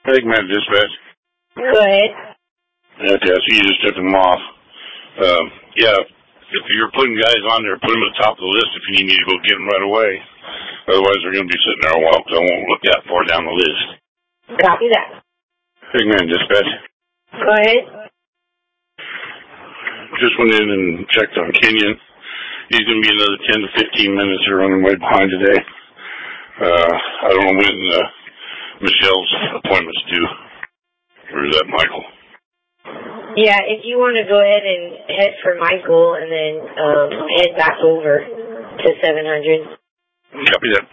Hey, man, dispatch. Go ahead. Okay, so you just took them off. Yeah, if you're putting guys on there, put them at the top of the list if you need me to go get them right away. Otherwise, they're going to be sitting there a while because I won't look that far down the list. Copy that. Big man, dispatch. Go ahead. Just went in and checked on Kenyon. He's going to be another 10 to 15 minutes. They're running way behind today. I don't know when Michelle's appointment's due. Or is that Michael? Yeah, if you want to go ahead and head for Michael and then head back over to 700. Copy that.